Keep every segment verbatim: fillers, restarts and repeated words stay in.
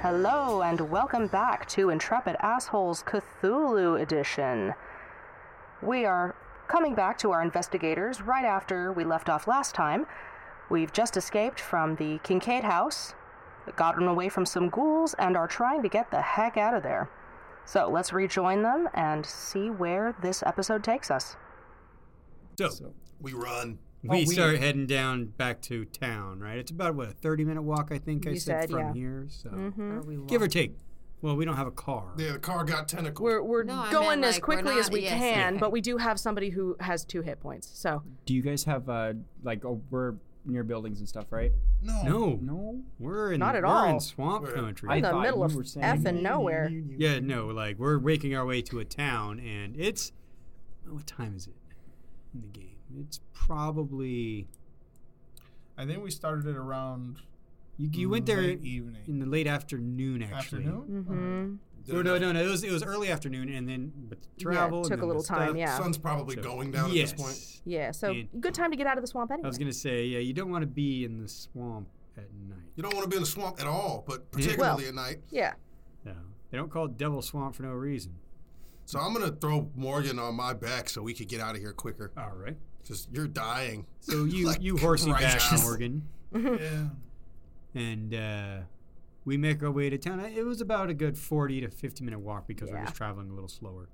Hello, and welcome back to Intrepid Assholes Cthulhu Edition. We are coming back to our investigators right after we left off last time. We've just escaped from the Kincaid house, gotten away from some ghouls, and are trying to get the heck out of there. So let's rejoin them and see where this episode takes us. So, so we run. We, oh, we start heading down back to town, right? It's about, what, a thirty-minute walk, I think I said, said, from yeah. here. So mm-hmm. Give or take. Well, we don't have a car. Yeah, the car got tentacles. We're, we're no, going meant, as like, quickly not, as we yes, can, yeah. but we do have somebody who has two hit points, so. Do you guys have, uh, like, oh, we're near buildings and stuff, right? No. No. No? We're in, Not at we're all. in swamp We're, country. in the I middle of saying, effing nowhere. Yeah, no, like, we're making our way to a town, and it's, oh, what time is it in the game? It's probably... I think we started it around. You, you went there late evening. in the late afternoon, actually. Afternoon? Mm-hmm. Or no, no, no. It was it was early afternoon, and then but the travel. Yeah, it took and a then little the time, stuff. yeah. Sun's probably So, going down yes. at this point. Yeah, so And good time to get out of the swamp anyway. I was gonna say, yeah, you don't want to be in the swamp at night. You don't want to be in the swamp at all, but particularly Well, at night. Yeah. No, they don't call it Devil Swamp for no reason. So I'm going to throw Morgan on my back so we could get out of here quicker. All right. Because you're dying. So you Like you horsey back, righteous. Morgan, Yeah. and uh, we make our way to town. It was about a good forty to fifty minute walk because we're Yeah. just traveling a little slower.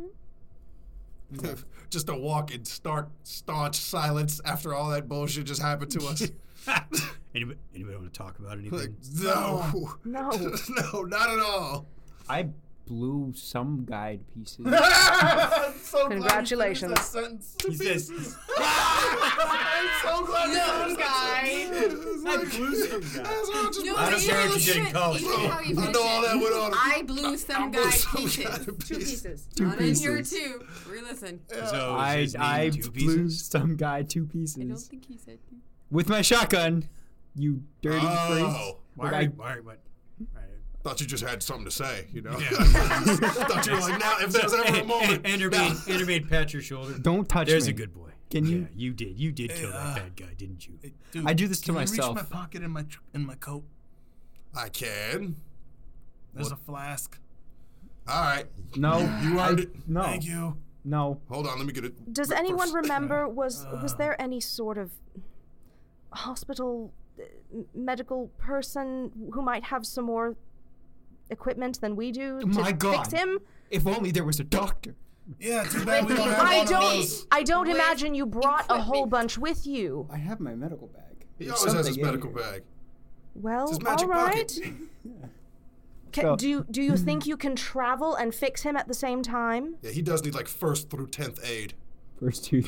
Mm-hmm. Just a walk in stark, staunch silence after all that bullshit just happened to us. anybody, anybody want to talk about anything? Like, no. No. No, not at all. I blew some guy to pieces. I'm so Congratulations. glad you finished that He sentence. says, I'm so glad you Some finished that guy. sentence. I blew some guy. No, I don't you care what you should- did in college. you know how you I finish know all it. that went on. I blew some guy Some pieces. guy to Two pieces. pieces. Two Not in here pieces. too. Re-listen. So I, is his name I two blew pieces? some guy two I don't pieces. think he said two. With my shotgun, you dirty Oh. freak. Why? Like, Are I- you, why? What? Right. Thought you just had something to say, you know? Yeah. Thought you were like, now, if there's ever a moment. Endermaid, Endermaid, pat your shoulder. Don't touch There's me. a good boy. Can you- Yeah, you did. You did kill Hey, that uh, bad guy, didn't you? Hey, dude, I do this to can myself. You reach my pocket in my tr- in my coat? I can. There's What? a flask. All right. No. You I- earned it. No. Thank you. No. Hold on, let me get it. Does Look anyone first. remember, was was Uh. there any sort of hospital uh, m- medical person who might have some more equipment than we do to My God. fix him? If only there was a doctor. Yeah, too bad we don't have I one of don't those. I don't With imagine you brought a whole equipment. bunch with you. I have my medical bag. He There's always has his something in medical here. bag. Well, It's his all magic right. pocket. Ca- So- do you, do you think you can travel and fix him at the same time? Yeah, he does need like first through tenth aid. First two.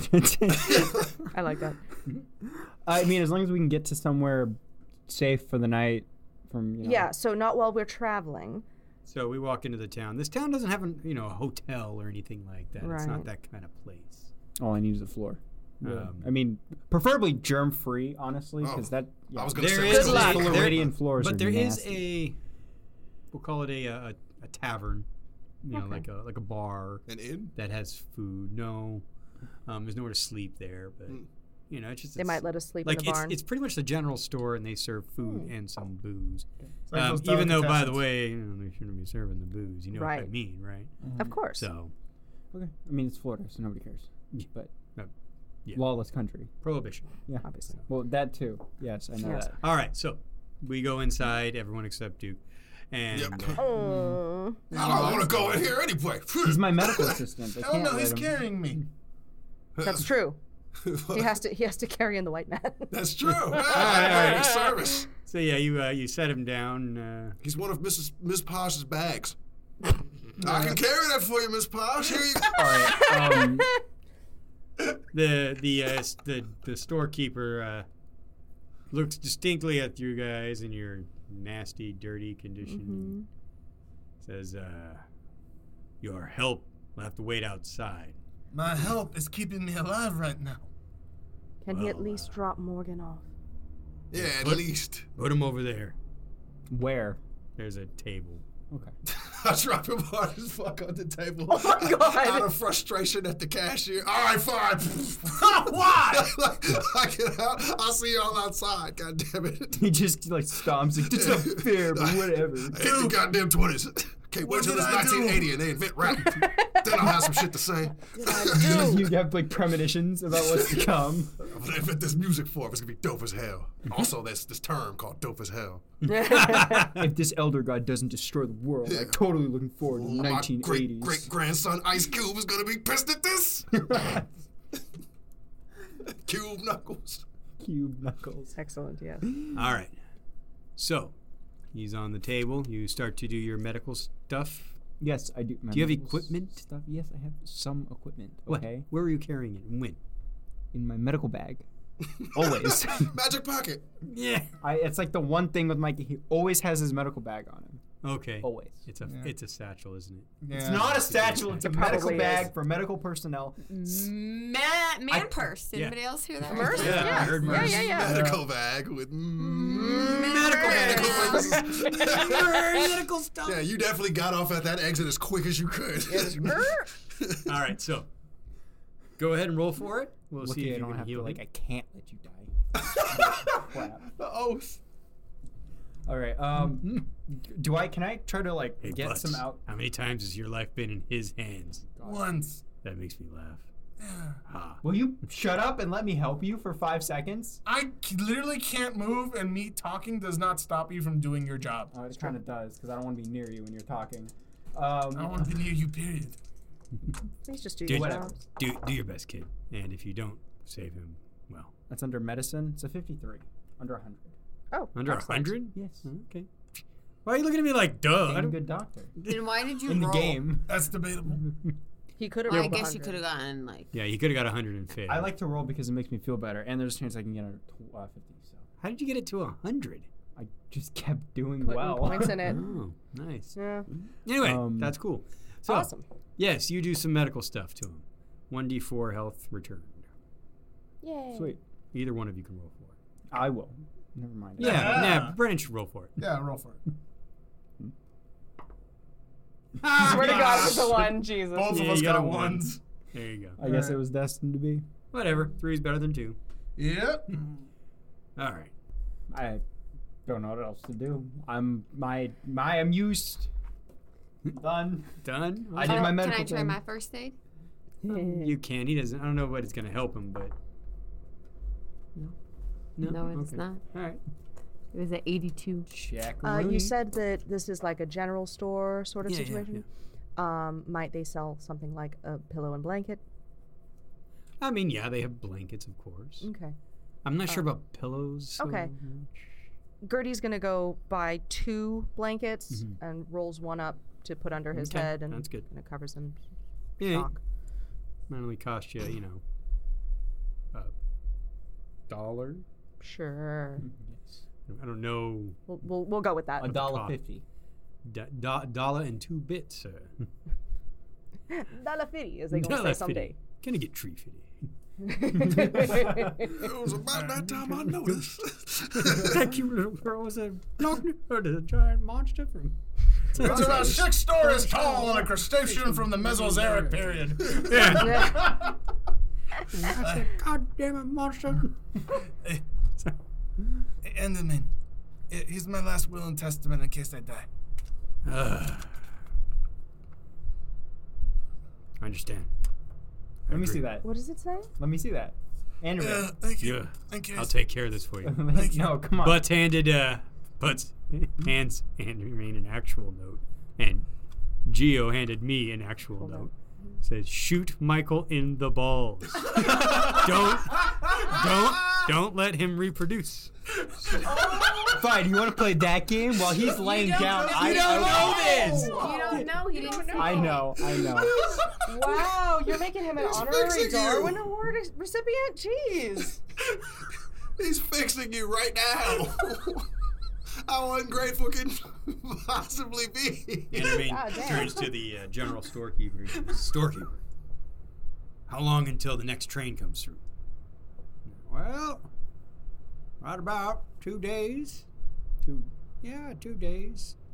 I like that. I mean, as long as we can get to somewhere safe for the night from, you know. Yeah, so not while we're traveling. So we walk into the town. This town doesn't have a you know a hotel or anything like that. It's not Right. that kind of place. All I need is a floor. Really. Um, I mean, preferably germ-free, honestly, because Oh, that. Yeah. I was gonna There say is Good luck. a, Floridian there- floors but are there is nasty. a we'll call it a a, a tavern, you know, Okay. like a like a bar an inn. that has food. No, um, there's nowhere to sleep there, but Mm. you know, it's just They it's, might let us sleep like in the it's barn. it's pretty much the general store, and they serve food and some booze. It's like Um, those even though, by the delicatessens. way, you know, they shouldn't be serving the booze. You know what I Right. mean, right? Of course. So Okay. I mean, it's Florida, so nobody cares. But uh, yeah. lawless country. prohibition. Yeah. Obviously. Well, that too. Yes, I know Yes. that. All right, so we go inside, everyone except Duke, and Yep. Oh. I don't want to go in here anyway. He's my medical assistant. I Oh can't no, let he's him. carrying me. That's true. He has to he has to carry in the white man. That's true. All right, all right. Service. so yeah, you uh, you set him down. Uh, He's one of Missus Miss Posh's bags. I can carry that for you, Miss Posh. Here you go. All right. Um, the the uh, s- the the storekeeper uh, looks distinctly at you guys in your nasty, dirty condition. Says, uh, "Your help will have to wait outside." My help is keeping me alive right now. Can he at Well, least drop Morgan off? Yeah, at What? least. Put him over there. where? There's a table. Okay. I drop him hard as fuck on the table. Oh my God. Out of frustration at the cashier. All right, fine. Why? like, I get out. I'll see y'all outside. God damn it. He just like stomps. Like, it's not fair, but whatever. I hate the goddamn twenties. Can't wait What till did it's I do? nineteen eighty and they invent rap. Then I'll have some shit to say. You have like premonitions about what's to come. I'm gonna invent this music form. It's gonna be dope as hell. Also, there's this term called dope as hell. If this elder god doesn't destroy the world, Yeah. I'm totally looking forward to the My nineteen eighties. great great grandson Ice Cube is gonna be pissed at this. Cube Knuckles. Cube Knuckles. Excellent, yes. All right. So, he's on the table. You start to do your medical stuff. Yes, I do. Do you have medical equipment? Stuff? Yes, I have some equipment. What? Okay. Where were you carrying it and when? In my medical bag. Always. Magic pocket. Yeah. I, it's like the one thing with Mikey. He always has his medical bag on him. Okay. Always. It's a it's a satchel, isn't it? It's not a satchel. It's a It medical probably bag is. for medical personnel. Ma- man I- purse. yeah. Anybody else hear that? Merce? Yeah, I Yeah, heard yeah, Merce. yeah, yeah. Medical bag with Medical medical bag. purposes. Medical stuff. Yeah, you definitely got off at that exit as quick as you could. All right. So, go ahead and roll for it. We'll Lucky see if I you don't can have heal to, like, him. I can't let you die. Crap. The oath. All right. Um, do I? Can I try to like Hey, get Butts, some out? How many times has your life been in his hands? Once. That makes me laugh. Ah. Will you shut up and let me help you for five seconds? I c- literally can't move, and me talking does not stop you from doing your job. Oh, it kind of does because I don't want to be near you when you're talking. Um, I don't want to be near you, period. Please just do Do, your Whatever. job. do do your best, kid. And if you don't save him, well, That's under medicine. It's a fifty-three, under one hundred. Oh, under a excellent. hundred. Yes. Okay. Why are you looking at me like, duh? I Damn don't- good doctor. Then why did you In the roll? game, That's debatable. He could have Well, I rolled guess you could one hundred. have gotten like. Yeah, you could have got a hundred and fifty. I like to roll because it makes me feel better, and there's a chance I can get under tw- uh, fifty. So How did you get it to a hundred? I just kept doing Putting well. points in it. Oh, nice. Yeah. Anyway, Um, that's cool. So, Awesome. yes, you do some medical stuff to him. one d four health returned. Yay. Sweet. Either one of you can roll for it. I will. Never mind. Yeah, Yeah. nah, Brennan should roll for it. Yeah, roll for it. Swear to God, it's a one, Jesus. Both Yeah, of us you got got a one. ones. There you go. I guess Alright. it was destined to be. Whatever. Three's better than two. Yep. All right. I don't know what else to do. I'm my my I'm used. Done. Done? I did Oh, my can medical I try thing. my first aid? You can. He doesn't. I don't know what it's going to help him, but. No. No, it's Okay. not. All right. It was at eighty-two. Check. Uh, you said that this is like a general store sort of Yeah, yeah, situation. Um, might they sell something like a pillow and blanket? I mean, yeah, they have blankets, of course. Okay. I'm not sure about pillows. so Okay. much. Gertie's gonna go buy two blankets Mhm. and rolls one up to put under his Okay, head, and that's good. and it covers him. Yeah. Shock. Might only cost you, you know, a dollar. Sure. Yes. I don't know. We'll, we'll we'll go with that. A dollar cost. fifty. Do, do, dollar and two bits, sir. Dollar fifty, as they gonna say Dollar someday. fifty. Gonna get tree fitty. It was about that time I noticed. That cute little girl was a or a giant monster from. It's about six stories tall and a crustacean from the Mesozoic period. Yeah. I said, God damn it, monster. And then, man, i- here's my last will and testament in case I die. Ugh. I understand. I Let me see agree. that. What does it say? Let me see that. Andrew. Yeah, thank you. Yeah. Thank you. I'll take care of this for you. no, come on. Butts handed, uh, Butts hands handed me an actual note, and Geo handed me an actual note. Says, shoot Michael in the balls. don't, don't, don't let him reproduce. Fine. You want to play that game while he's laying down? I don't know this. You don't know. He didn't know. I know. I know. Wow, you're making him an He's honorary fixing you. Darwin Award ex- recipient? Jeez. He's fixing you right now. How ungrateful can possibly be? Anime God damn. turns to the uh, general storekeeper. Storekeeper, how long until the next train comes through? Well, right about two days. Two, yeah, two days.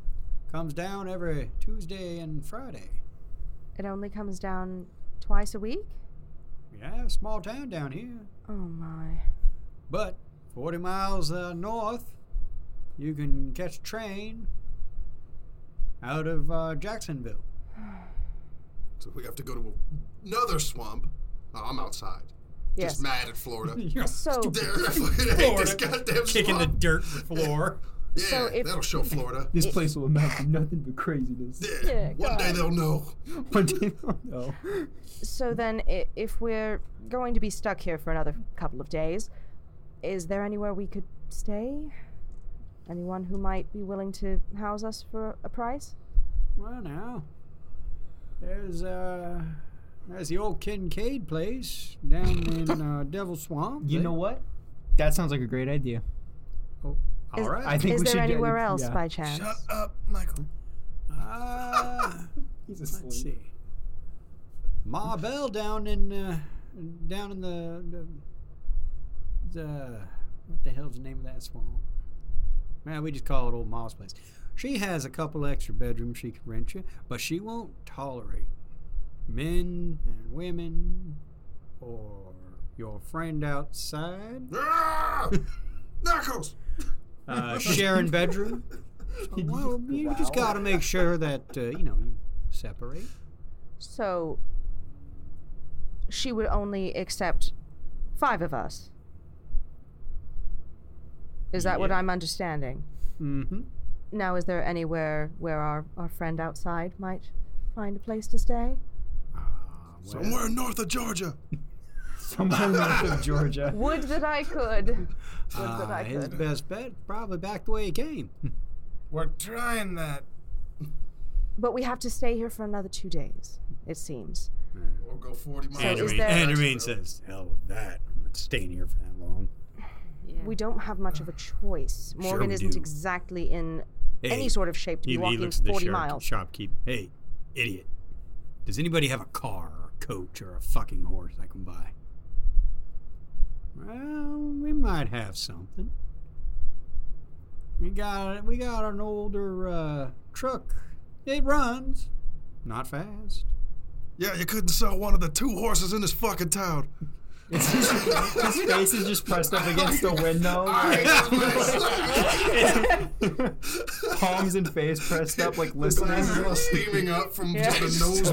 Comes down every Tuesday and Friday. It only comes down twice a week? Yeah, small town down here. Oh my. But forty miles uh, north, you can catch a train out of uh, Jacksonville. So we have to go to another swamp. Oh, I'm outside. Yes. Just mad at Florida. You're So, There, I fucking hate this goddamn kicking the swamp. dirt floor. Yeah, So if- that'll show Florida. This place will amount to nothing but craziness. Yeah, Yeah, one day God. they'll know. One day they'll know. so then, i- if we're going to be stuck here for another couple of days, is there anywhere we could stay? Anyone who might be willing to house us for a price? Well, now, there's uh, there's the old Kincaid place down in uh, Devil Swamp. You They- know what? That sounds like a great idea. Oh, all Is- right. I think Is we there should do- anywhere else yeah. by chance? Shut up, Michael. Uh, He's let's asleep. see. Ma Bell down in uh, down in the, the the what the hell's the name of that swamp? Man, we just call it Old Ma's place. She has a couple extra bedrooms she can rent you, but she won't tolerate men and women or your friend outside Ah! Knuckles! uh, sharing bedroom. So, well, you just got to make sure that uh, you know you separate. So, she would only accept five of us. Is that what Yeah. I'm understanding? Mm-hmm. Now, is there anywhere where our, our friend outside might find a place to stay? Uh, well, Somewhere north of Georgia. Somewhere north of Georgia. Would that I could. Would that uh, I his could. best bet probably back the way he came. We're trying that. But we have to stay here for another two days, it seems. We'll go forty miles. So is Anderine, there- Anderine says, "Hell with that. I'm not staying here for that long." Yeah. We don't have much of a choice. Sure Morgan we isn't do. exactly in Hey, any sort of shape to he, be he walking looks at the forty shop, miles. shopkeep. Hey, idiot! Does anybody have a car or a coach or a fucking horse I can buy? Well, we might have something. We got we got an older uh, truck. It runs, not fast. Yeah, you couldn't sell one of the two horses in this fucking town. It's just, his face is just pressed up against the window. Palms and face pressed up, like This listening. man's all steaming up from just the nose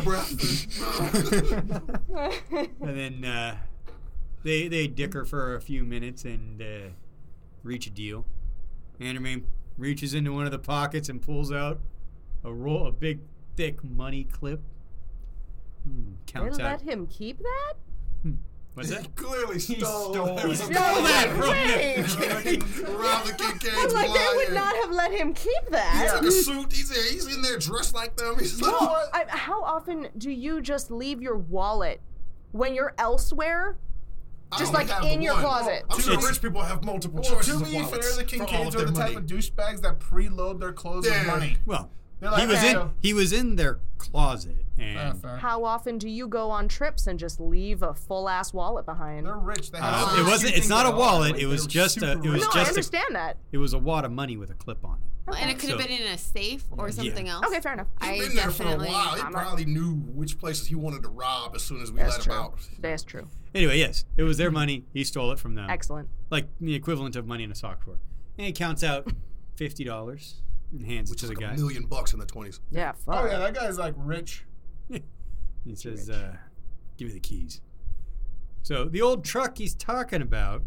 breath. And then uh, they they dicker for a few minutes and uh, reach a deal. Andermain reaches into one of the pockets and pulls out a roll, a big thick money clip. Hmm, counts They'll out. let him keep that? What's He that? clearly He stole, stole it. it. Stole that from Wait. Robbed the Kincaid's I'm like, they would blind. not have let him keep He that. took a suit. He's, he's in there dressed like them. He's like, Well, I, how often do you just leave your wallet when you're elsewhere? I just only like have in the your one. closet. I'm sure It's- rich people have multiple Well, choices to of be fair, wallets the for all Kincaids of are their the type money. of douchebags that preload their clothes Yeah. with money. Well, They're like, he was "Hey, in he was in their closet and fair, fair. How often do you go on trips and just leave a full ass wallet behind? They're rich. They have uh, money. it wasn't. You It's think not they a are, wallet. like, It was they're just a. super It was no, I just a. understand that. It was a wad of money with a clip on it. And it could have So- been in a safe or something else. Okay, fair enough. I He's been there for a definitely. while. He I'm a- probably knew which places he wanted to rob as soon as we That's let true. him out. That's true. Anyway, yes, it was their money. He stole it from them. Excellent. Like the equivalent of money in a sock drawer. And he counts out fifty dollars and hands Which it is to the like guy. a million bucks in the twenties. Yeah, fuck. Oh yeah, that guy's like rich. He says, uh, "Give me the keys." So the old truck he's talking about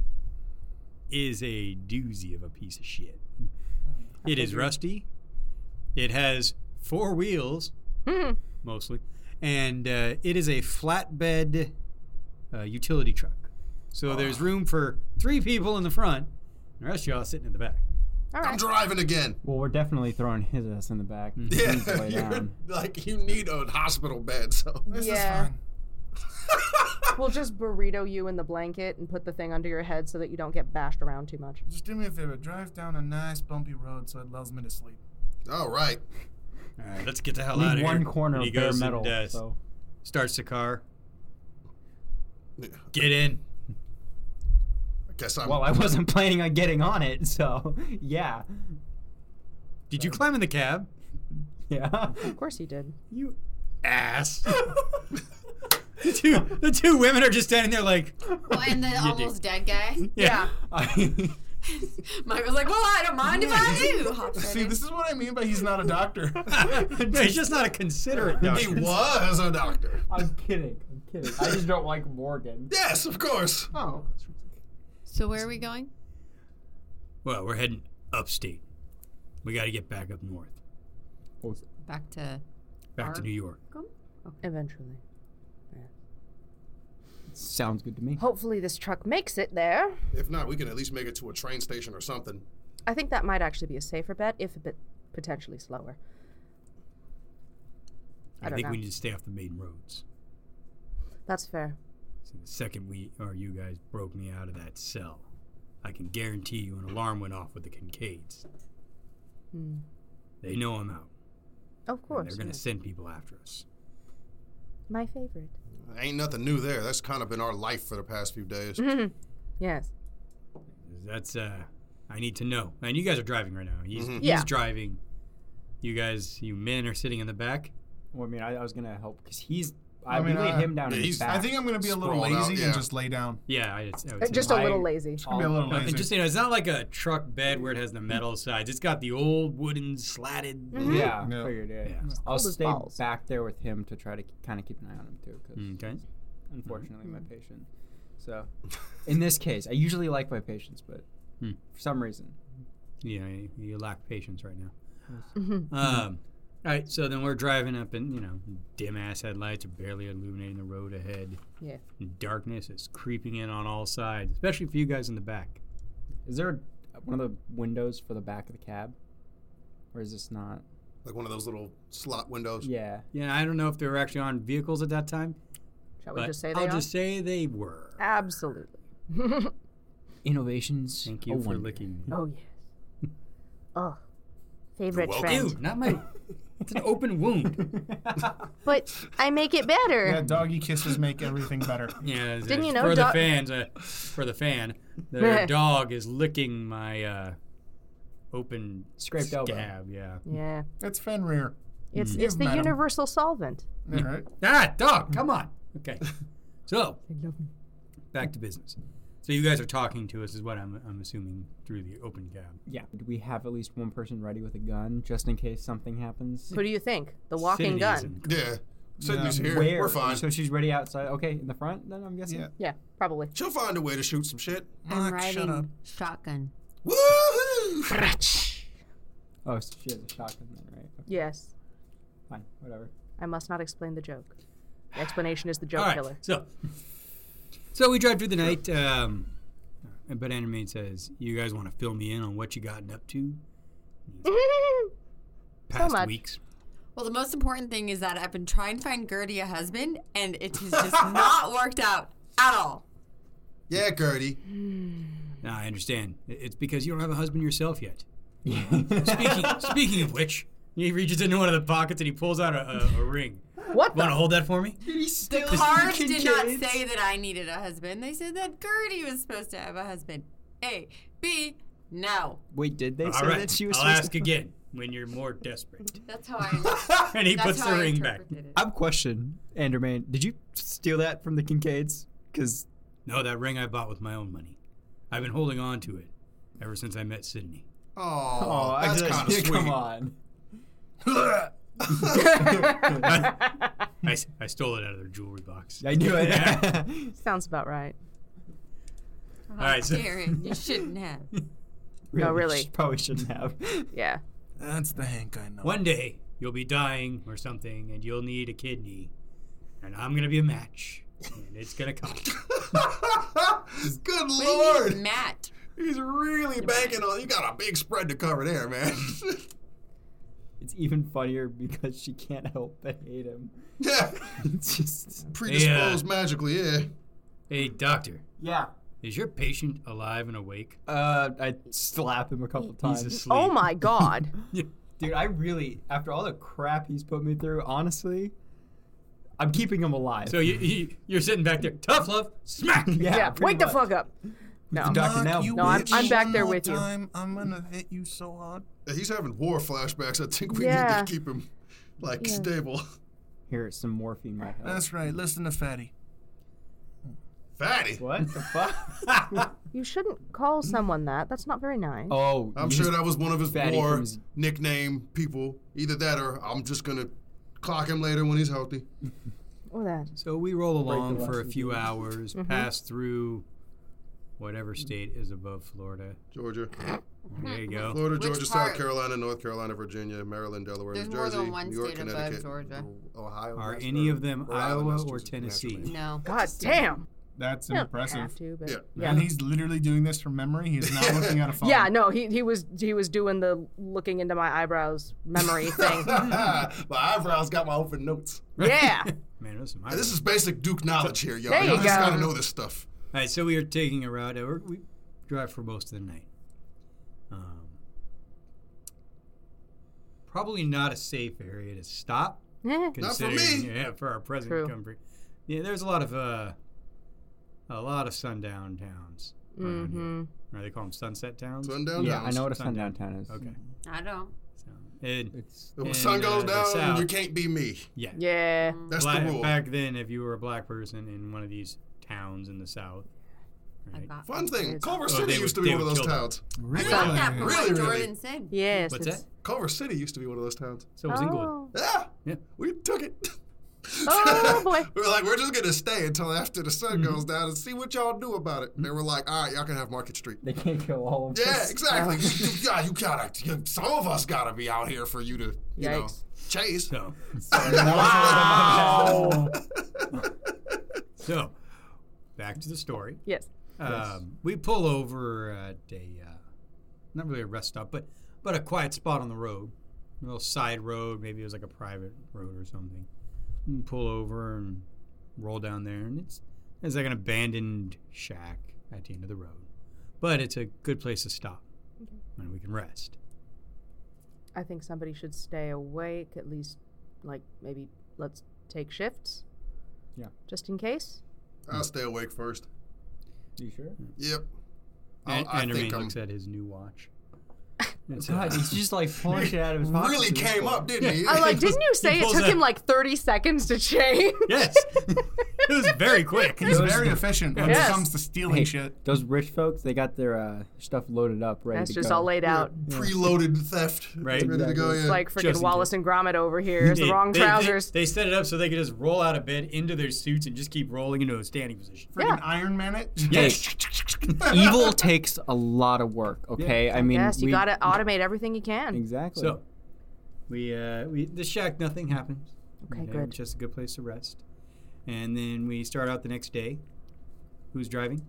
is a doozy of a piece of shit. It is rusty. It has four wheels, Mhm. mostly, and uh, it is a flatbed uh, utility truck. So there's room for three people in the front, and the rest of y'all sitting in the back. All I'm right. driving again. Well, we're definitely throwing his ass in the back. He Yeah, needs to lay you're- down. like you need a hospital bed. So This Yeah. is fine. We'll just burrito you in the blanket and put the thing under your head so that you don't get bashed around too much. Just do me a favor. Drive down a nice bumpy road so it allows me to sleep. all right. All right, let's get the hell out Leave of here. one corner And he of bare goes metal. and uh, So. starts the car. Yeah. Get in. I guess I'm. Well, I wasn't planning on getting on it, so yeah. Did you climb in the cab? Yeah. Of course he did. You ass. the, two, the two women are just standing there like... Well, and the almost dead guy. Yeah. Michael's like, well, I don't mind if I do. Hops right See, in. this is what I mean by he's not a doctor. No, he's just not a considerate doctor. He was a doctor. I'm kidding. I'm kidding. I just don't like Morgan. Yes, of course. Oh. So where are we going? Well, we're heading upstate. We got to get back up north. Back to... Back to New York. Eventually. Sounds good to me. Hopefully this truck makes it there. If not, we can at least make it to a train station or something. I think that might actually be a safer bet, if a bit potentially slower. I, I don't think know. we need to stay off the main roads. That's fair. So the second we or you guys broke me out of that cell, I can guarantee you an alarm went off with the Kincaids. Hmm. They know I'm out. Of course. And they're going to yes. send people after us. My favorite. Ain't nothing new there. That's kind of been our life for the past few days. Yes. That's, uh, I need to know. And you guys are driving right now. He's, Mhm. he's Yeah. driving. You guys, you men are sitting in the back. Well, I mean, I, I was gonna help because he's. I, I mean, we laid uh, him down yeah, in he's- the back. I think I'm going to be a little Sprawled lazy out, yeah. and just lay down. Yeah, I, I would Uh, say Just that. a little I- lazy. It's going to be a little No, lazy. and just, you know, it's not like a truck bed where it has the metal sides. It's got the old wooden slatted. Mm-hmm. Yeah, Yeah. figured it. Yeah. I'll Cold as stay balls. back there with him to try to kind of keep an eye on him too, because Okay. unfortunately my patient. So, in this case, I usually like my patients, but Hmm. for some reason, Yeah, you, you lack patience right now. Um, all right, so then we're driving up, and you know, dim ass headlights are barely illuminating the road ahead. Yeah. And darkness is creeping in on all sides, especially for you guys in the back. is there a, one of the windows for the back of the cab, or is this not? Like one of those little slot windows. Yeah. Yeah, I don't know if they were actually on vehicles at that time, Shall we but just say they I'll are? just say they were. Absolutely. Innovations. Thank you a for wonder. licking me. Oh, yes. Oh. Favorite welcome. friend. Ew, not my. It's an open wound. But I make it better. Yeah, doggy kisses make everything better. Yeah, it's- Didn't you it's know for the dog- fans? Uh, for the fan, their dog is licking my uh, open Scraped elbow. scab. Yeah. Yeah. It's Fenrir. It's Mm. it's the You've met him. universal solvent. All right. Ah, dog, come on. Okay. So, back to business. So you guys are talking to us, is what I'm, I'm assuming, through the open cab. Yeah. Do we have at least one person ready with a gun just in case something happens? Who do you think? The walking Sydney's gun. in- Yeah. Sydney's here. Where? We're fine. So she's ready outside. Okay, in the front. Then I'm guessing. Yeah. Yeah, probably. She'll find a way to shoot some shit. I'm Mark, shut up. riding shotgun. Woohoo! Oh, so she has a shotgun then, right? Okay, Yes. fine. Whatever. I must not explain the joke. The explanation is the joke All right, killer. so so we drive through the night. Um, but Animate says, "You guys want to fill me in on what you gotten up to past much. weeks?" Well, the most important thing is that I've been trying to find Gertie a husband, and it has just not worked out at all. Yeah, Gertie. No, I understand. I- It's because you don't have a husband yourself yet. speaking speaking of which, he reaches into one of the pockets and he pulls out a, a, a ring. What Want to the? hold that for me? The cards did not say that I needed a husband. They said that Gertie was supposed to have a husband. A. B. No. Wait, did they All say right, that she was I'll supposed ask to? again when you're more desperate. That's how I. And he that's puts how the I ring back. interpreted it. I have a question, Anderman. Did you steal that from the Kincaids? Because No, that ring I bought with my own money. I've been holding on to it ever since I met Sydney. Oh, that's I kind of just- sweet. Come on. I, s- I stole it out of their jewelry box. I knew it. Sounds about right. Oh, All right, so- Darren, you shouldn't have. No, really. sh- Probably shouldn't have. Yeah. That's the Hank I know. One day, you'll be dying or something, and you'll need a kidney. And I'm going to be a match. And it's going to come. Good What do you lord. mean, Matt? He's really banking on. You got a big spread to cover there, man. It's even funnier because she can't help but hate him. yeah. It's just. Predisposed magically, yeah. Hey, doctor, Yeah. is your patient alive and awake? Uh, I slap him a couple times. He's asleep. Oh my god. Dude, I really, after all the crap he's put me through, honestly, I'm keeping him alive. So you, you, you're sitting back there. Tough love. Smack. yeah, Yeah, pretty wake the much. fuck up. No. The doctor now. you No, I'm- bitch. I'm back One there more with you. time, I'm gonna hit you so hard. Yeah, he's having war flashbacks. I think we Yeah. need to keep him. like Yeah. stable. Here, some morphine might help. That's right. Listen to Fatty. Fatty. What the fuck? You shouldn't call someone that. That's not very nice. Oh, I'm you sure just- that was one of his Fatty war from his- nickname people. Either that or I'm just gonna clock him later when he's healthy. Or that. So we roll Break the along for a lessons few learned. hours, pass through whatever state is above Florida. Georgia, There you go. Florida, Which Georgia, part? South Carolina, North Carolina, Virginia, Maryland, Delaware, There's New more Jersey, than one New York, state above Connecticut, Georgia. Ohio. Are Mass- any or of them Rhode Island, Iowa or Massachusetts, Tennessee? Massachusetts. No. God damn. That's You don't impressive. have to, but Yeah. yeah. And he's literally doing this from memory. He's not looking at a phone. Yeah, no, he he was he was doing the looking into my eyebrows memory thing. My eyebrows got my open notes. Yeah. Man, listen, my This is basic Duke knowledge here, y'all. There you Y'all just go. gotta know this stuff. All right, so we are taking a route. uh, we're- We drive for most of the night. Um, probably not a safe area to stop. Eh. Not for Considering, me. yeah, for our present True. comfort. Yeah, there's a lot of uh, a lot of sundown towns. around here. Mm-hmm. Or they call them sunset towns. Sundown Yeah, I towns. know what a Sundown. sundown town is. Okay. I don't. So, it, It's When in, the sun goes uh, the down, South. you can't be me. yeah. Yeah. That's Black- the rule. Back then, if you were a black person in one of these towns in the South, I right? got Fun thing, It's- Culver Oh, City they used would- to be they one of would those kill them. towns. I Really? like that from Really, what really? Jordan said. Yes. What's it's- that? Culver City used to be one of those towns. So was Inglewood. Oh. Yeah, Yeah. we took it. Oh, boy. we were like, we're just gonna stay until after the sun Mm-hmm. goes down and see what y'all do about it. And they were like, all right, y'all can have Market Street. They can't kill all of Yeah, us. exactly. you, you, yeah, you gotta. You, some of us gotta be out here for you to, you know, Yikes. chase. So, Wow. so back to the story. Yes. Um, we pull over at a uh, not really a rest stop, but but a quiet spot on the road, a little side road. Maybe it was like a private road or something. We pull over and roll down there, and it's it's like an abandoned shack at the end of the road, but it's a good place to stop, and we can rest. I think somebody should stay awake, at least, like, maybe let's take shifts. Yeah. Just in case. I'll stay awake first. You sure? Yep. And I Enderman think I'm looks at his new watch. It's, God, uh, he's just like pulling shit out of his pocket. really came up, didn't he? I'm like, didn't you say it pulls took out- him like thirty seconds to change? yes, it was very quick. He's very efficient when Yes. it comes to stealing Hey, shit. those rich folks, they got their uh, stuff loaded up, ready That's to just go. all laid out. Preloaded theft. Right. Ready to go, Exactly. yeah. It's like freaking Just in Wallace case. and Gromit over here. It's the They- wrong they- they- trousers. They, set it up so they could just roll out of bed into their suits and just keep rolling into a standing position. Freaking Yeah. Iron Man it. Yes. Evil takes a lot of work, okay? I mean, yes, you we- gotta automate everything you can. Exactly. So, we uh, we the shack, nothing happens. Okay, Okay, good. It's just a good place to rest. And then we start out the next day. Who's driving?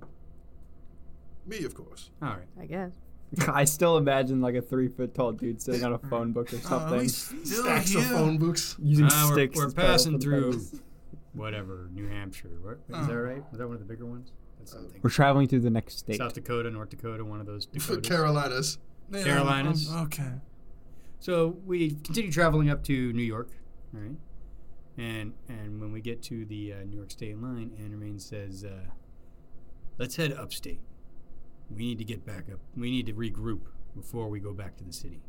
Me, of course. All right. I guess. I still imagine like a three foot tall dude sitting on a phone book or Oh, something, he's still Stacks of here. phone books. using Uh, we're sticks. we're as pedals passing for the through pedals. whatever, New Hampshire. What, is that right? Was that one of the bigger ones? That's something. We're traveling through the next state. South Dakota, North Dakota, one of those Dakotas. Carolinas. Yeah, Carolinas. um, Okay. So we continue traveling up to New York, all right? And and when we get to the uh, New York State line, Andermain says, uh, "Let's head upstate. We need to get back up. We need to regroup before we go back to the city.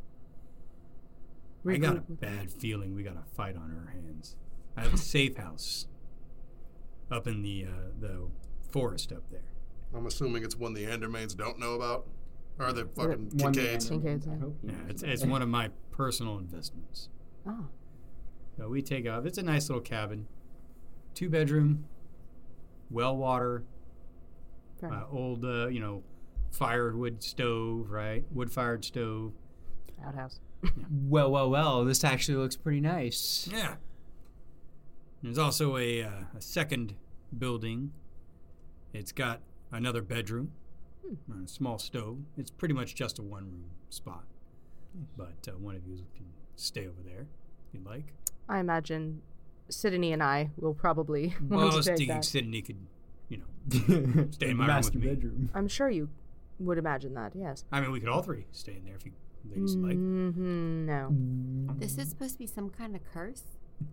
I got a Regroup with- bad feeling we got a fight on our hands. I have a safe house up in the uh, the forest up there. I'm assuming it's one the Andermains don't know about. Or the fucking One Kincaids. man. Kincaids, yeah. I hope you Yeah, know. it's it's one of my personal investments. Oh. So we take off. It's a nice little cabin, two bedroom, well water, Fair uh, enough. old uh, you know, firewood stove, right? Wood fired stove. Outhouse. Well, well, well. This actually looks pretty nice. Yeah. There's also a uh, a second building. It's got another bedroom, and a small stove. It's pretty much just a one room spot, but uh, one of you can stay over there if you'd like. I imagine Sydney and I will probably Well, I want was to take thinking that. Sydney could, you know, stay The in my room master with me. bedroom. I'm sure you would imagine that, yes. I mean, we could all three stay in there if you ladies like. Mm-hmm, no. This is supposed to be some kind of curse.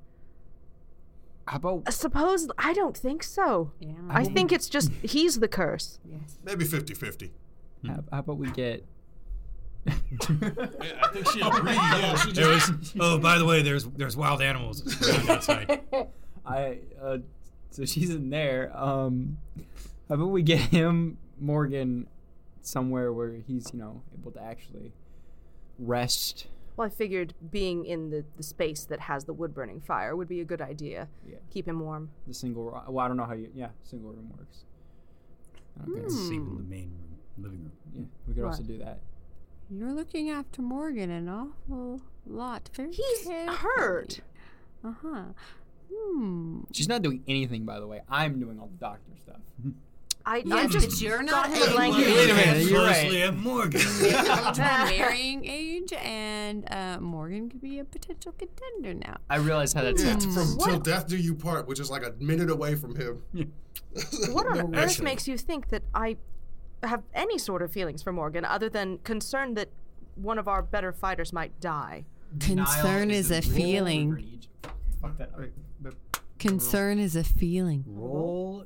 How about I suppose, I don't think so. Yeah. I think it's just, he's the curse. Yes. Maybe fifty-fifty. how, how about we get Yeah, I think she agreed. Yeah, she There just, was. Oh, by the way, there's there's wild animals around outside. I uh, so she's in there. Um, how about we get him, Morgan, somewhere where he's you know able to actually rest. Well, I figured being in the, the space that has the wood burning fire would be a good idea. Yeah. Keep him warm. The single room. Well, I don't know how you. Yeah, single room works. Okay. Sleep in the main room, living room. Yeah, we could What? also do that. You're looking after Morgan an awful lot. Very He's hurt. Uh huh. Hmm. She's not doing anything, by the way. I'm doing all the doctor stuff. I, Yeah, I but just you're got not him a blanket. Wait a minute, you're right. Closely at Morgan. We're marrying age, and uh, Morgan could be a potential contender now. I realize how that's. yeah, t- from What? till death do you part, which is like a minute away from him. What on earth Actually. makes you think that I have any sort of feelings for Morgan other than concern that one of our better fighters might die? Concern is a feeling. Fuck that. Wait, but Concern is a feeling. roll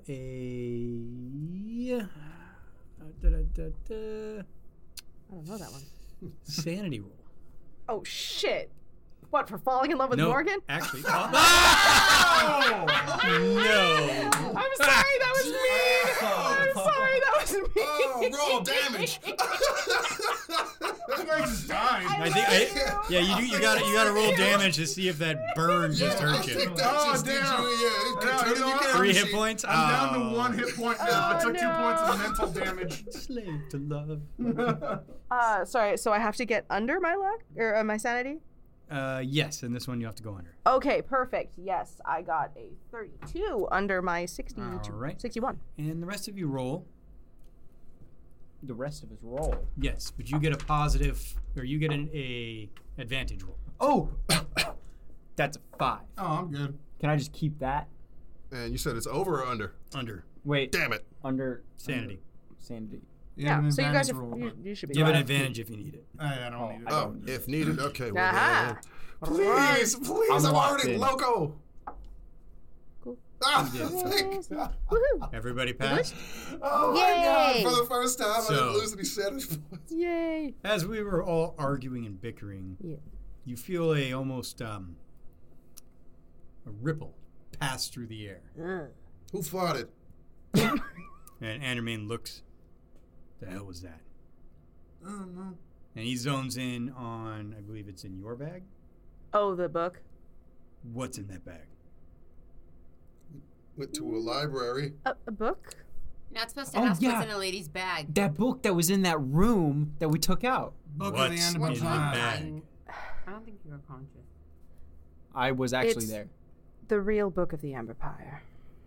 a uh, da, da, da, da, I don't know that one. sanity roll. Oh, shit. What, for falling in love with no, Morgan? actually. Oh! No. I'm sorry, that was me. I'm sorry, that was me. Oh, roll damage. You guys just died. I think. I, yeah, you do. You got to You got to roll damage to see if that burn just I hurt you. think that Oh, just did damn. you. Yeah, Yeah, turn you it know what? again. Three She- hit points. I'm down to Oh. one hit point now. I took two no. points of mental damage. Slave to love. Uh, sorry, so I have to get under my luck? Or uh, my sanity? Uh, yes, and this one you have to go under. Okay, perfect. Yes, I got a thirty-two under my sixty-two, All right. sixty-one. And the rest of you roll. The rest of his roll. Yes, but you get a positive, or you get an a advantage roll. Oh, that's a five. Oh, I'm good. Can I just keep that? And you said it's over or under? Under Wait, Damn it. under sanity. under sanity. You Yeah, have an so you guys advantage are, roll, you, but- you should be You have an fine. advantage if you need it. I, I don't Oh, need it. I Oh, don't need if needed. Okay. Well, Aha. then. Please, please. I'm I'm, locked already in. loco. Cool. Ah, thank God. Woohoo! Everybody passed. Oh my Yay. God! For the first time, I So- didn't lose any sanity points. Yay! As we were all arguing and bickering, Yeah. you feel a almost um a ripple pass through the air, Who farted? and Andermain looks. The hell was that? Oh, no. And he zones in on, I believe it's in your bag. Oh, the book? What's in that bag? Went to a library. A, a book? Not supposed to Oh, ask yeah. what's in a lady's bag. That book that was in that room that we took out. Book What's of the end of in my the plan. bag? I don't think you were conscious. I was actually It's- there. The real book of the Empire.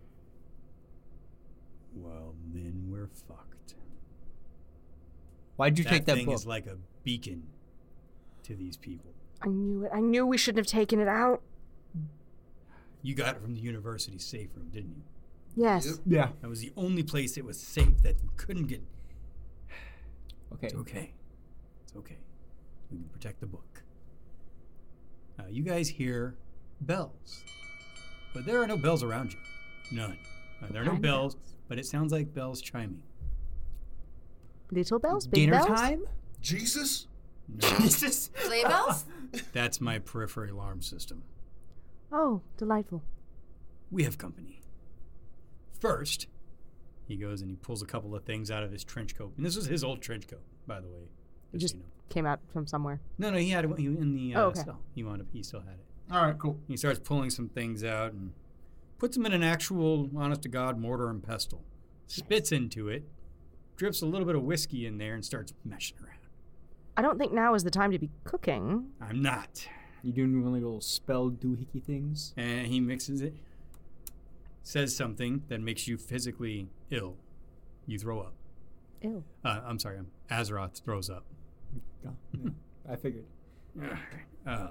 Well, then we're fucked. Why'd you that take that thing book? is like a beacon to these people. I knew it. I knew we shouldn't have taken it out. You got it from the university safe room, didn't you? Yes. Yep. Yeah. That was the only place it was safe that you couldn't get. Okay. It's okay. It's okay. We can protect the book. Uh, you guys hear bells, but there are no bells around you. None. Uh, there are no kind of bells, but it sounds like bells chiming. Little bells, big Dinner bells. time? Jesus? No, Jesus. Sleigh bells? that's my periphery alarm system. Oh, delightful. We have company. First, he goes and he pulls a couple of things out of his trench coat. And this was his old trench coat, by the way. It Just, just so you know. came out from somewhere. No, no, he had it he- in the uh, Oh, okay. cell. He wound up, he still had it. All right, cool. He starts pulling some things out and puts them in an actual, honest to God, mortar and pestle. Spits into it, drips a little bit of whiskey in there, and starts meshing around. I don't think now is the time to be cooking. I'm not. You doing one of little spell doohickey things? And he mixes it, says something that makes you physically ill. You throw up. Ew. Uh, I'm sorry, um, Azeroth throws up. Yeah, yeah. I figured. Um,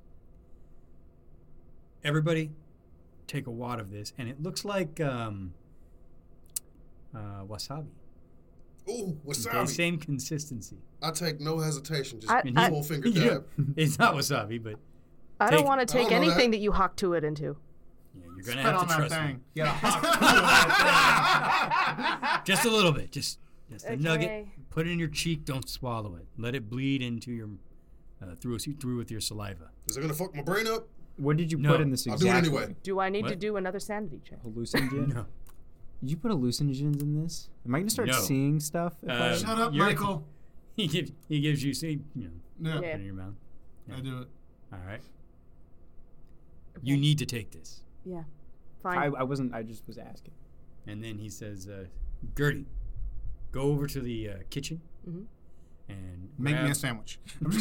everybody take a wad of this, and it looks like um, uh, wasabi. Ooh, Okay, wasabi. same consistency. I take no hesitation. Just I- I- full finger You- dab. it's not wasabi, but I Take- don't want to I take don't know anything that. that. you hock to it into. yeah, you're gonna Spit have on to that trust thing. me. You gotta hawk Just a little bit. Just That's the Okay. nugget. Put it in your cheek. Don't swallow it. Let it bleed into your uh, through through with your saliva. Is it gonna fuck my brain up? What did you No. put in this I'll exactly? do it anyway. Do I need to What? do another sanity check? Hallucinogen? No. Did you put hallucinogens in this? Am I gonna start No. seeing stuff? If Uh, I... Shut up, You're- Michael. He gives he gives you see you know Yeah, put it in your mouth. I do it. All right. You need to take this. Yeah. I, Fine. I wasn't. I just was asking. And then he says, uh, Gertie, go over to the uh, kitchen Mhm. and Make me grab- a sandwich. The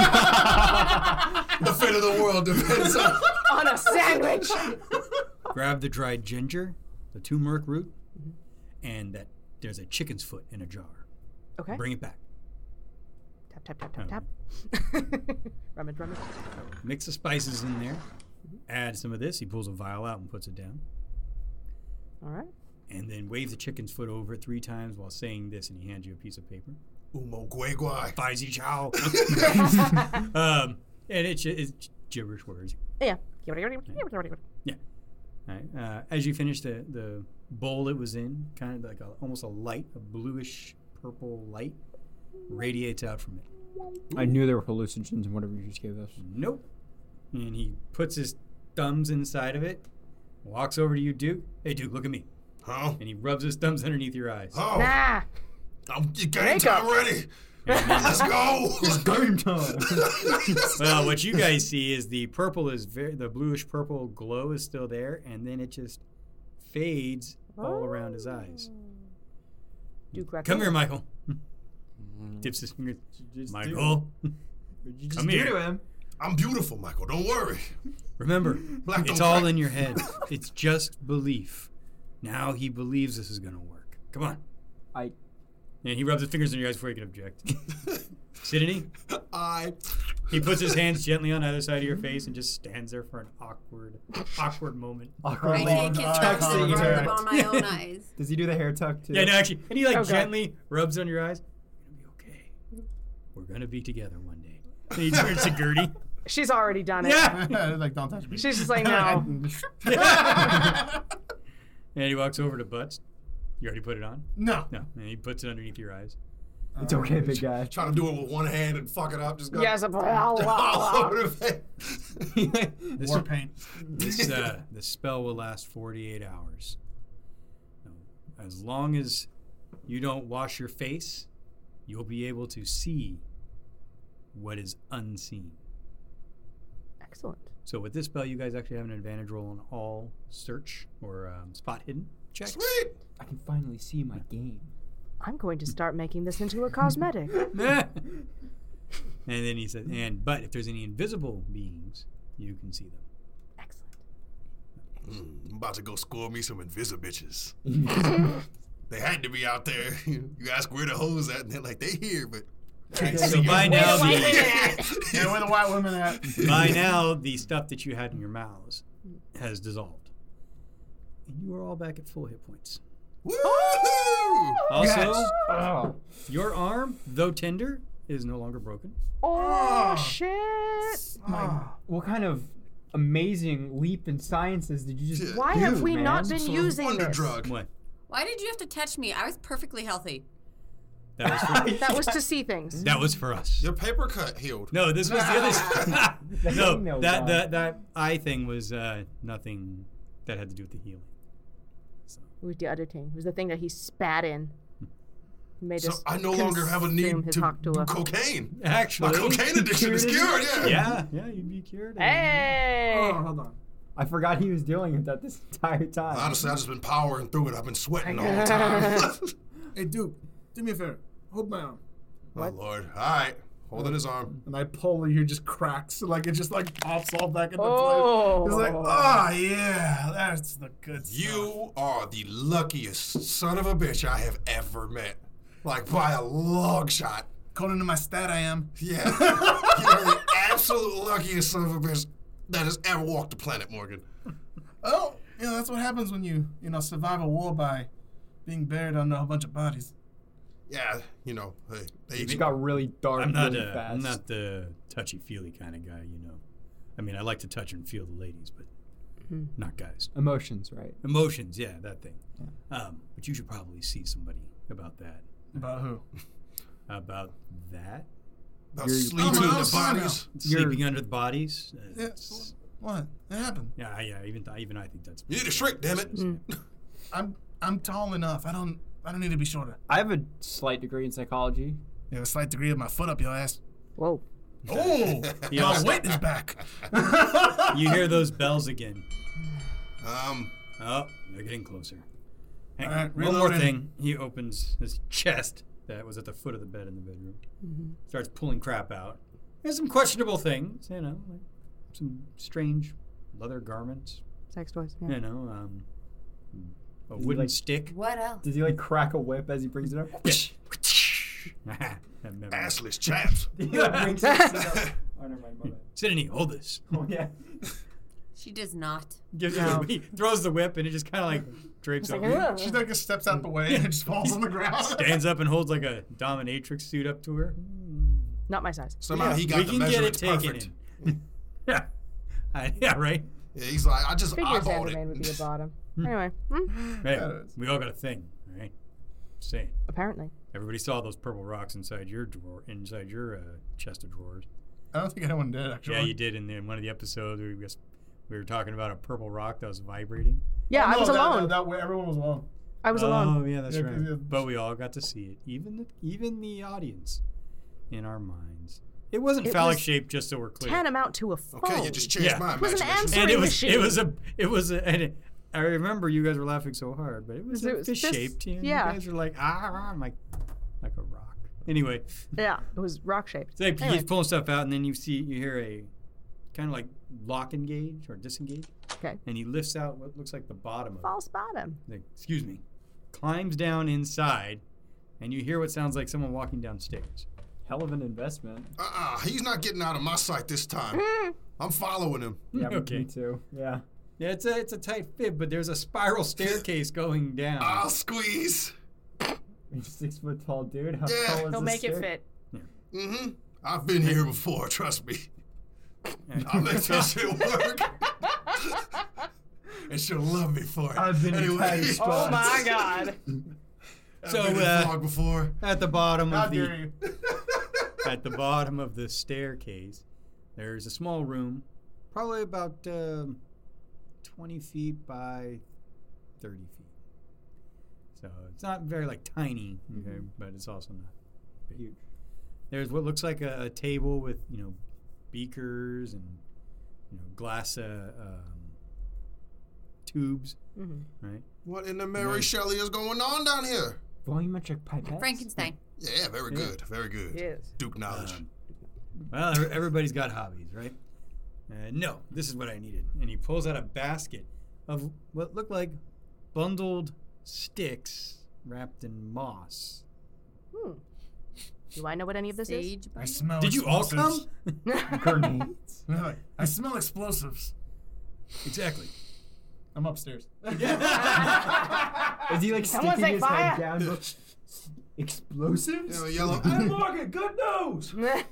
fate of the world depends on. On a sandwich! grab the dried ginger, the turmeric root, and that there's a chicken's foot in a jar. Okay. Bring it back. Tap, tap, tap, tap, Oh. tap. rummage, rummage. Mix the spices in there. Add some of this. He pulls a vial out and puts it down. All right. And then waves the chicken's foot over it three times while saying this, and he hands you a piece of paper. Umo gui gui. Faisy chow. um, and it's, it's gibberish words. Yeah. Yeah. All right. Uh, as you finish the, the bowl it was in, kind of like a, almost a light, a bluish purple light, radiates out from it. I knew there were hallucinogens in whatever you just gave us. Nope. And he puts his thumbs inside of it, walks over to you, Duke. Hey, Duke, look at me. Huh? And he rubs his thumbs underneath your eyes. Oh, Nah. I'm game Makeup. time ready. Let's go. It's game time. Well, what you guys see is the purple is very, the bluish purple glow is still there, and then it just fades all around his eyes. Duke Greco. Come here, Michael. Dips his finger. Michael, come here. him? I'm beautiful, Michael. Don't worry. Remember, Black it's don't all crack. in your head. It's just belief. Now he believes this is going to work. Come on. I. And he rubs his fingers in your eyes before he can object. Sidney, I. he puts his hands gently on either side of your face and just stands there for an awkward, awkward moment. I Awkwardly. can't kiss Tucks rubs the and rub ear. them on my own eyes. Does he do the hair tuck too? Yeah, no, actually, and he like Oh, God. gently rubs on your eyes. We're gonna be okay. We're gonna be together one day. And he turns to Gertie. She's already done it. Yeah. Like, don't touch me. She's just like, no. And he walks over to Butts. You already put it on? No. No. And he puts it underneath your eyes. It's okay, big guy. Trying to do it with one hand and fuck it up. Just got Yes. all over the face. This, War paint. this, uh, the spell will last forty-eight hours. So, as long as you don't wash your face, you'll be able to see what is unseen. Excellent. So with this spell, you guys actually have an advantage roll on all search or um, spot hidden checks. Sweet. I can finally see my game. I'm going to start making this into a cosmetic. And then he said, "And but if there's any invisible beings, you can see them." Excellent. Mm, I'm about to go score me some invisibitches. They had to be out there. You ask where the hoes at, and they're like, they here, but. I ain't So see by you. now, Wait, wait, the, Yeah, where the white women at? by now, the stuff that you had in your mouths has dissolved, and you are all back at full hit points. Woo! Also, Oh. your arm, though tender, is no longer broken. Oh, shit. My, what kind of amazing leap in sciences did you just Yeah. Why do, have we man? not been Some using wonder this? drug. What? Why did you have to touch me? I was perfectly healthy. That was for, That was to see things. that was for us. Your paper cut healed. No, this was the other. The no, hangnail that job. that that eye thing was uh, nothing that had to do with the healing. So. It was the other thing. It was the thing that he spat in. He made So us I no longer have a consume need his to Haktua. do cocaine. Actually, My cocaine addiction is cured, yeah. yeah, yeah, you'd be cured. Hey! Oh, hold on. I forgot he was dealing with that this entire time. Honestly, I've just been powering through it. I've been sweating all the time. Hey, Duke, do me a favor. Hold my arm. Oh, Lord. All right. Holding his arm. And I pull and you just cracks. Like, it just, like, pops all back into Oh. place. It's like, oh, yeah. That's the good stuff. You are the luckiest son of a bitch I have ever met. Like, by a long shot. According to my stat, I am. Yeah. You are the absolute luckiest son of a bitch that has ever walked the planet, Morgan. Oh, you know, that's what happens when you, you know, survive a war by being buried under a bunch of bodies. Yeah, you know, hey, they, It got really dark I'm not really uh, fast. I'm not the touchy feely kind of guy, you know. I mean, I like to touch and feel the ladies, but not guys. Emotions, right? Emotions, yeah, that thing. Um, but you should probably see somebody about that. About who? About that? About You're- sleeping Oh, in my the bodies. Sleeping under the bodies? Uh, Yeah. it's- What? It happened. yeah, yeah, even, th- even I think that's... You need a shrink, damn it. I'm I'm tall enough. I don't I don't need to be shorter. I have a slight degree in psychology. You have a slight degree of my foot up your ass. Whoa. Oh, Yeah. my weight is back. You hear those bells again. Um, Oh, they're getting closer. Hang All on. right, One more reloading. thing. He opens his chest that was at the foot of the bed in the bedroom. Starts pulling crap out. There's some questionable things, you know, like some strange leather garments, Sex toys. Yeah. you know, um, a Is he wooden like- stick. What else? Does he like crack a whip as he brings it up? assless chaps. He like brings it up. Oh, never mind, my bad. Sydney, hold this. Oh yeah. She does not. Gives No. He throws the whip and it just kind of like drapes It's over. like, you. "Ugh." She like just steps out the way and just falls on the ground. Stands up and holds like a dominatrix suit up to her. Not my size. Somehow he got we the can get measurements it taken perfect. in. yeah. I, yeah, right? Yeah, he's like, I just Figures eyeballed Xanderman would be a it. bottom. Anyway, hmm, Hey, Yeah, it is. we all got a thing, all right? Saying. apparently. Everybody saw those purple rocks inside your drawer, inside your uh, chest of drawers. I don't think anyone did actually. Yeah, you did in, the, in one of the episodes. We, was, we were talking about a purple rock that was vibrating. Yeah, Oh, I no, was that- alone. That, that way, everyone was alone. I was oh, alone. yeah, that's Yeah, right. 'cause, yeah. But we all got to see it, even the, even the audience, in our minds. It wasn't It phallic was shaped, just so we're clear. Tantamount to a phone. Okay, you just changed Yeah. my It was an imagination. answer. and it was machine. it was a it was a and it, I remember you guys were laughing so hard, but it was, It a was fish this- shaped. You, know, yeah. you guys were like ah, I'm like like a rock. Anyway, Yeah, it was rock shaped. so he Anyway. keeps pulling stuff out, and then you see you hear a kind of like lock engage or disengage, Okay. and he lifts out what looks like the bottom of it. False bottom. Like, excuse me, climbs down inside, and you hear what sounds like someone walking downstairs. Hell of an investment. Uh-uh, he's not getting out of my sight this time. I'm following him. Yeah, Okay. me too. Yeah. Yeah, it's a it's a tight fit, but there's a spiral staircase going down. I'll squeeze. He's a six foot tall dude. How Yeah. tall is He'll this make it stair- fit. Mm-hmm. I've been here before, trust me. And- I'll make that shit work. And she'll love me for it. I've been in anyway. tight spots. Oh my god. I've So, been in uh, fog before. At the bottom How of dare the you? at the bottom of the staircase, there's a small room, probably about um, twenty feet by thirty feet. So it's not very like tiny, okay, but it's also not big. Huge. There's what looks like a, a table with you know beakers and you know glass uh, um, tubes, Mhm. right? What in the Mary Shelley is going on down here? Volumetric pipettes. Frankenstein. Yeah, very good. Very good. Yes. Duke knowledge. Um, well, every- everybody's got hobbies, right? Uh, no, this is what I needed. And he pulls out a basket of what looked like bundled sticks wrapped in moss. Hmm. Do I know what any of this is? Sage. I bundle? smell Did you all come? explosives. Grenades. Really? I smell explosives. Exactly. I'm upstairs. Is he like Someone sticking say his fire. head down? Look, explosives? You know, yellow. Hey, Morgan, good news.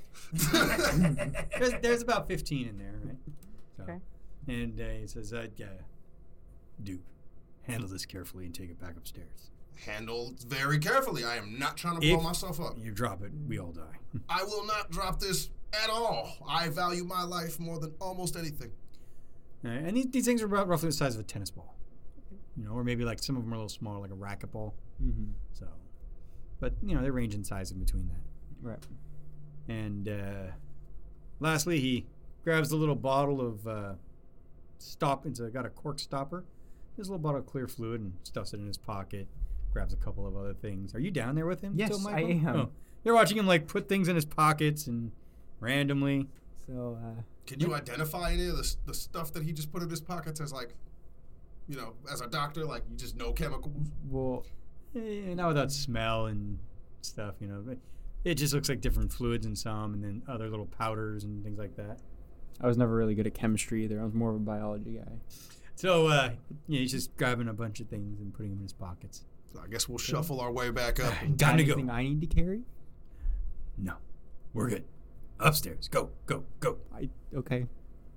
There's, there's about fifteen in there, right? So, Okay. And uh, he says, uh, yeah, Duke, handle this carefully and take it back upstairs. Handle very carefully. I am not trying to If blow myself up. you drop it, we all die. I will not drop this at all. I value my life more than almost anything. Uh, and these, these things are about roughly the size of a tennis ball. You know, or maybe like some of them are a little smaller, like a racquetball. Mm-hmm. So, but you know, they range in size in between that. Right. And uh, lastly, he grabs the little bottle of uh, stop. It's uh, got a cork stopper. This little bottle of clear fluid and stuffs it in his pocket. Grabs a couple of other things. Are you down there with him? Yes, still, I Michael? am. Oh, you're watching him like put things in his pockets and randomly. So, uh, Can you identify any of the, s- the stuff that he just put in his pockets as like, you know, as a doctor, like you just know chemicals? well, Eh, not without smell and stuff, you know. But it just looks like different fluids in some, and then other little powders and things like that. I was never really good at chemistry either. I was more of a biology guy. So, uh, yeah, he's just grabbing a bunch of things and putting them in his pockets. So I guess we'll shuffle our way back up. Time Got to go. anything I need to carry? No, we're good. Upstairs. Go, go, go. I okay.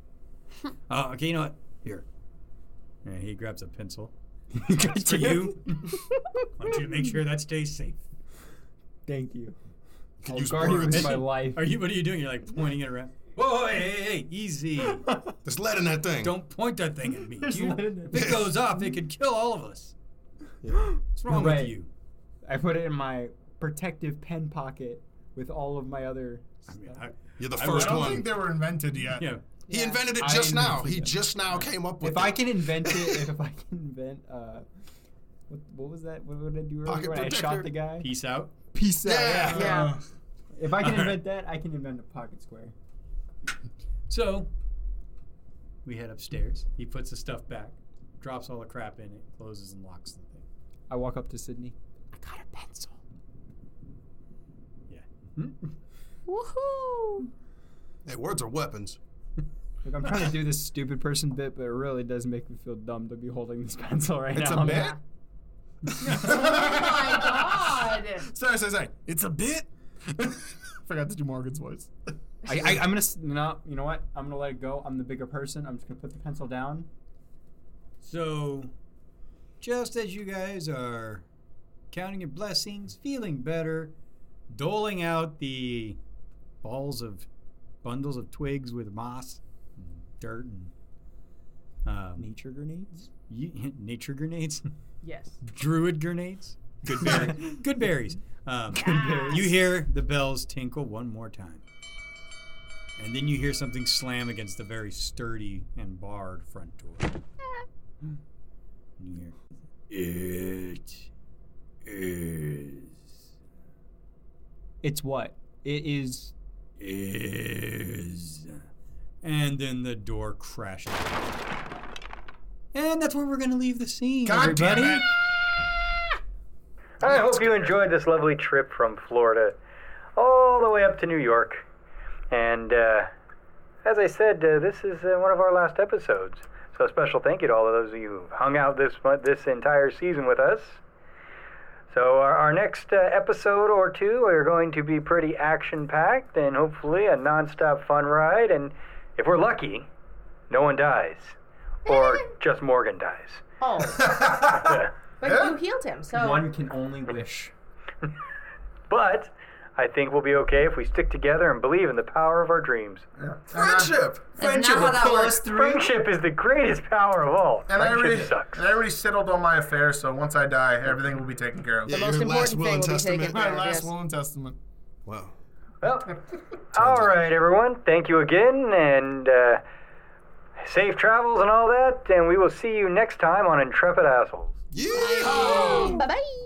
Uh, okay, you know what? Here. And he grabs a pencil. It's for you. I want you to make sure that stays safe. Thank you. Can I'll use guard you words. with my life. Are you? What are you doing? You're like pointing it around. Whoa, hey, hey, hey, easy. There's lead in that thing. Don't point that thing at me. You- lead in it. if it goes off, it could kill all of us. Yeah. What's wrong Right. with you? I put it in my protective pen pocket with all of my other I mean, stuff. I, You're the I first I don't one. think they were invented yet. yeah. He Yeah. invented it I just now. invented He it. just now came up with If it. I can invent it, if I can invent, uh, what, what was that? What, what did I do earlier Pocket when I protector. shot the guy? Peace out. Peace out. Yeah. Yeah. If I can Alright. invent that, I can invent a pocket square. So we head upstairs. He puts the stuff back, drops all the crap in it, closes and locks the thing. I walk up to Sydney. I got a pencil. Yeah. Woohoo! Hey, words are weapons. Like, I'm trying to do this stupid person bit, but it really does make me feel dumb to be holding this pencil right It's now. a bit. Oh my god! Sorry, sorry, sorry. It's a bit. Forgot to do Morgan's voice. I, I, I'm gonna, s- no, you know what? I'm gonna let it go. I'm the bigger person. I'm just gonna put the pencil down. So, just as you guys are counting your blessings, feeling better, doling out the balls of bundles of twigs with moss and dirt and um, Nature grenades. you, nature grenades, Yes. druid grenades, good berry, good berries. Um, berries. You hear the bells tinkle one more time, and then you hear something slam against the very sturdy and barred front door. And you hear, it is, It's what? It is. is, and then the door crashes. And that's where we're going to leave the scene, God damn everybody. it. I hope you enjoyed this lovely trip from Florida all the way up to New York. And uh, as I said, uh, this is uh, one of our last episodes. So a special thank you to all of those of you who've hung out this month, this entire season with us. So our, our next uh, episode or two are going to be pretty action-packed and hopefully a non-stop fun ride. And if we're lucky, no one dies. Or just Morgan dies. Oh, Yeah. but Yeah. you healed him, so. One can only wish. But I think we'll be okay if we stick together and believe in the power of our dreams. Friendship. That's not how that works. Friendship is the greatest power of all. And I Friendship already, sucks. and I already settled all my affairs, so once I die, everything will be taken care of. Yeah, most your last important will thing and will be testament. taken My care of. last Yes. will and testament. Wow. Well, all right, everyone. Thank you again, and uh, safe travels and all that. And we will see you next time on Intrepid Assholes. Yeah. Bye bye!